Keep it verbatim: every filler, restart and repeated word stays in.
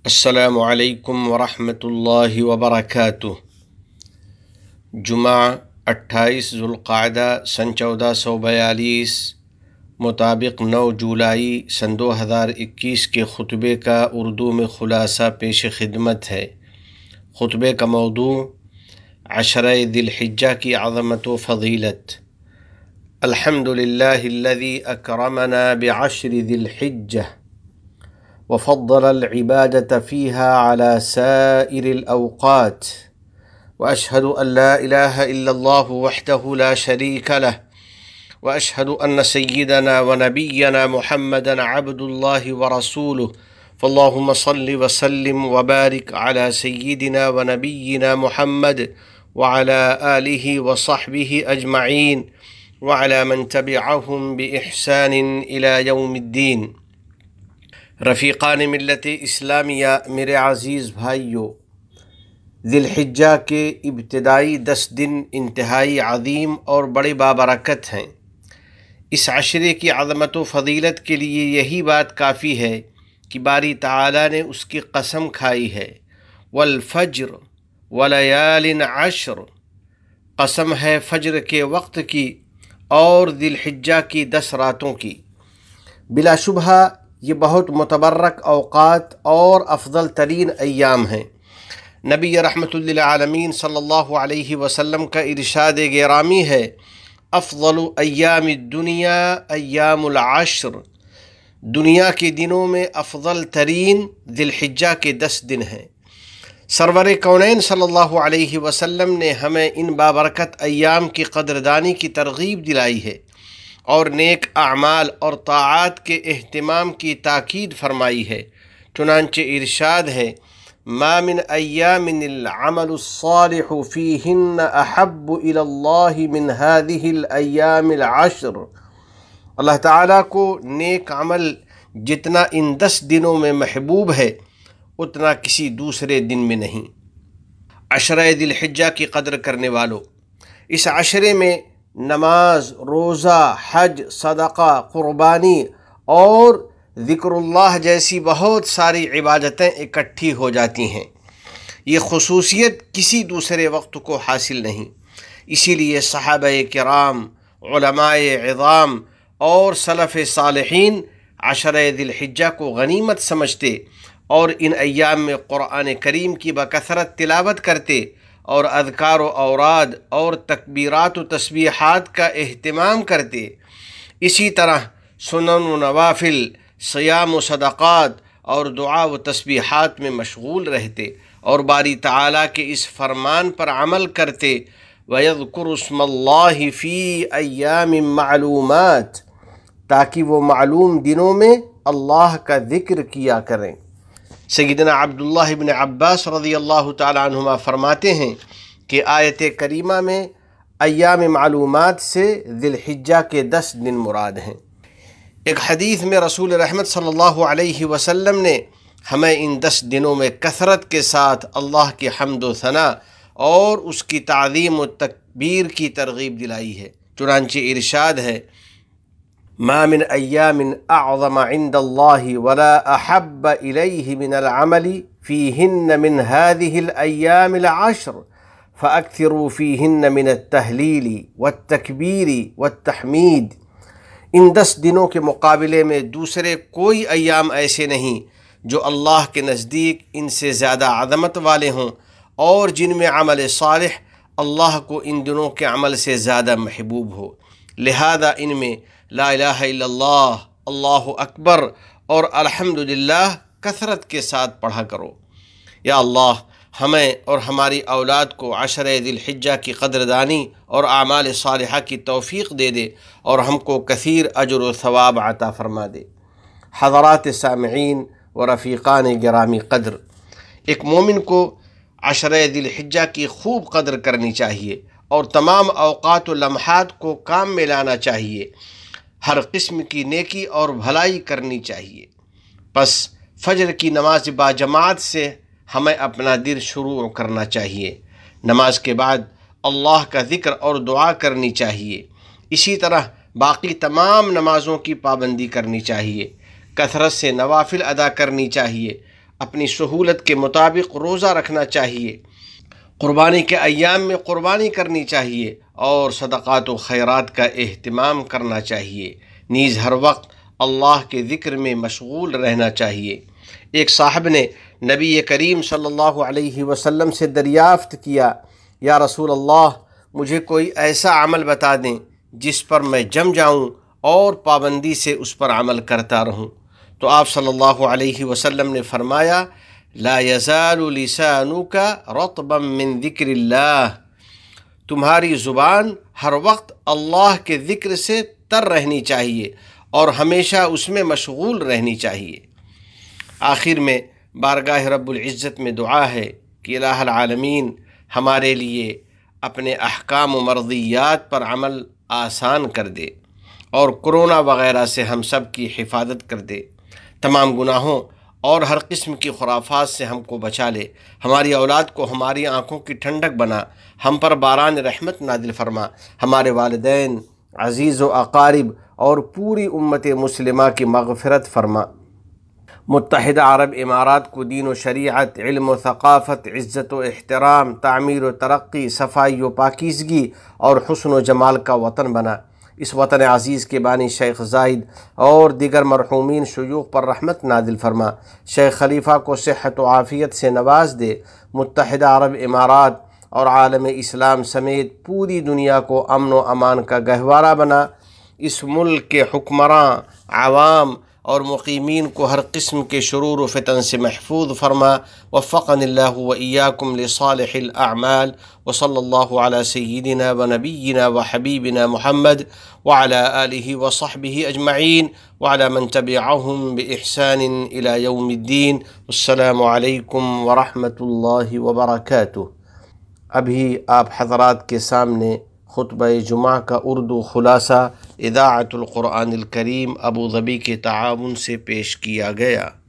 السلام علیکم ورحمۃ اللہ وبرکاتہ۔ جمعہ اٹھائیس ذوالقعدہ سن چودہ سو بیالیس مطابق نو جولائی سن دو ہزار اکیس کے خطبے کا اردو میں خلاصہ پیش خدمت ہے۔ خطبے کا موضوع عشرہ ذی الحجہ کی عظمت و فضیلت۔ الحمد للہ الذی اکرمنا بعشر ذی الحجہ وفضل العبادة فيها على سائر الأوقات، وأشهد أن لا إله إلا الله وحده لا شريك له، وأشهد أن سيدنا ونبينا محمدا عبد الله ورسوله، فاللهم صل وسلم وبارك على سيدنا ونبينا محمد وعلى آله وصحبه أجمعين وعلى من تبعهم بإحسان إلى يوم الدين۔ رفیقان ملت اسلامیہ، میرے عزیز بھائیوں، ذی الحجہ کے ابتدائی دس دن انتہائی عظیم اور بڑے بابرکت ہیں۔ اس عشرے کی عظمت و فضیلت کے لیے یہی بات کافی ہے کہ باری تعالیٰ نے اس کی قسم کھائی ہے، والفجر ولیال عشر، قسم ہے فجر کے وقت کی اور ذی الحجہ کی دس راتوں کی۔ بلا شبہ یہ بہت متبرک اوقات اور افضل ترین ایام ہیں۔ نبی رحمت للعالمین صلی اللہ علیہ وسلم کا ارشاد گرامی ہے، افضل ایام الدنیا ایام العشر، دنیا کے دنوں میں افضل ترین ذی الحجہ کے دس دن ہیں۔ سرور کونین صلی اللہ علیہ وسلم نے ہمیں ان بابرکت ایام کی قدردانی کی ترغیب دلائی ہے اور نیک اعمال اور طاعات کے اہتمام کی تاکید فرمائی ہے۔ چنانچہ ارشاد ہے، ما من ایام العمل الصالح فیہن احب الی اللہ من هذه الایام العشر۔ اللہ تعالیٰ کو نیک عمل جتنا ان دس دنوں میں محبوب ہے اتنا کسی دوسرے دن میں نہیں۔ عشرہ ذی الحجہ کی قدر کرنے والوں، اس عشرے میں نماز، روزہ، حج، صدقہ، قربانی اور ذکر اللہ جیسی بہت ساری عبادتیں اکٹھی ہو جاتی ہیں۔ یہ خصوصیت کسی دوسرے وقت کو حاصل نہیں۔ اسی لیے صحابہ کرام، علماء عظام اور سلف صالحین عشرہ ذی الحجہ کو غنیمت سمجھتے اور ان ایام میں قرآن کریم کی بکثرت تلاوت کرتے اور اذکار و اوراد اور تکبیرات و تسبیحات کا اہتمام کرتے۔ اسی طرح سنن و نوافل، صیام و صدقات اور دعا و تسبیحات میں مشغول رہتے اور باری تعالیٰ کے اس فرمان پر عمل کرتے، وَيَذْكُرُ اسْمَ اللَّهِ فِي أَيَّامٍ مَعْلُومَاتٍ، تاکہ وہ معلوم دنوں میں اللہ کا ذکر کیا کریں۔ سیدنا عبداللہ بن عباس رضی اللہ تعالی عنہما فرماتے ہیں کہ آیت کریمہ میں ایام معلومات سے ذی الحجہ کے دس دن مراد ہیں۔ ایک حدیث میں رسول رحمت صلی اللہ علیہ وسلم نے ہمیں ان دس دنوں میں کثرت کے ساتھ اللہ کی حمد و ثنا اور اس کی تعظیم و تکبیر کی ترغیب دلائی ہے۔ چنانچہ ارشاد ہے، ما من ایام اعظم عند اللہ ولا احب الیہ من العمل فیہن من هذه الایام العشر فاکثروا فیہن من التہلیل والتکبیر والتحمید۔ ان دس دنوں کے مقابلے میں دوسرے کوئی ایام ایسے نہیں جو اللہ کے نزدیک ان سے زیادہ عظمت والے ہوں اور جن میں عمل صالح اللہ کو ان دنوں کے عمل سے زیادہ محبوب ہو۔ لہذا ان میں لا الہ الا اللہ، اللہ اکبر اور الحمدللہ کثرت کے ساتھ پڑھا کرو۔ یا اللہ ہمیں اور ہماری اولاد کو عشرہ ذی الحجہ کی قدردانی اور اعمال صالحہ کی توفیق دے دے اور ہم کو کثیر اجر و ثواب عطا فرما دے۔ حضرات سامعین و رفیقان گرامی قدر، ایک مومن کو عشرہ ذی الحجہ کی خوب قدر کرنی چاہیے اور تمام اوقات و لمحات کو کام میں لانا چاہیے، ہر قسم کی نیکی اور بھلائی کرنی چاہیے۔ پس فجر کی نماز باجماعت سے ہمیں اپنا دن شروع کرنا چاہیے۔ نماز کے بعد اللہ کا ذکر اور دعا کرنی چاہیے۔ اسی طرح باقی تمام نمازوں کی پابندی کرنی چاہیے، کثرت سے نوافل ادا کرنی چاہیے اپنی سہولت کے مطابق روزہ رکھنا چاہیے، قربانی کے ایام میں قربانی کرنی چاہیے، اور صدقات و خیرات کا اہتمام کرنا چاہیے، نیز ہر وقت اللہ کے ذکر میں مشغول رہنا چاہیے۔ ایک صاحب نے نبی کریم صلی اللہ علیہ وسلم سے دریافت کیا، یا رسول اللہ، مجھے کوئی ایسا عمل بتا دیں جس پر میں جم جاؤں اور پابندی سے اس پر عمل کرتا رہوں۔ تو آپ صلی اللہ علیہ وسلم نے فرمایا، لا یزال لسانک رطبا من ذکر اللہ، تمہاری زبان ہر وقت اللہ کے ذکر سے تر رہنی چاہیے اور ہمیشہ اس میں مشغول رہنی چاہیے۔ آخر میں بارگاہ رب العزت میں دعا ہے کہ الہ العالمین ہمارے لیے اپنے احکام و مرضیات پر عمل آسان کر دے اور کرونا وغیرہ سے ہم سب کی حفاظت کر دے، تمام گناہوں اور ہر قسم کی خرافات سے ہم کو بچا لے، ہماری اولاد کو ہماری آنکھوں کی ٹھنڈک بنا، ہم پر باران رحمت نازل فرما، ہمارے والدین، عزیز و اقارب اور پوری امت مسلمہ کی مغفرت فرما۔ متحدہ عرب امارات کو دین و شریعت، علم و ثقافت، عزت و احترام، تعمیر و ترقی، صفائی و پاکیزگی اور حسن و جمال کا وطن بنا۔ اس وطن عزیز کے بانی شیخ زاہد اور دیگر مرحومین شیوخ پر رحمت نازل فرما، شیخ خلیفہ کو صحت و عافیت سے نواز دے، متحدہ عرب امارات اور عالم اسلام سمیت پوری دنیا کو امن و امان کا گہوارہ بنا۔ اس ملک کے حکمراں، عوام اور مقیمین کو ہر قسم کے شرور و فتن سے محفوظ فرما۔ وفقنی اللہ و ایاکم لصالح الاعمال، وصلی اللہ علی سیدنا و نبینا و حبیبنا محمد وعلی آلہ و صحبہ اجمعین وعلی من تبعہم بإحسان الی یوم الدین۔ السلام علیکم ورحمۃ اللہ وبرکاتہ۔ ابھی آپ حضرات کے سامنے خطبہ جمعہ کا اردو خلاصہ اذاعۃ القرآن الکریم ابوظبی کے تعاون سے پیش کیا گیا۔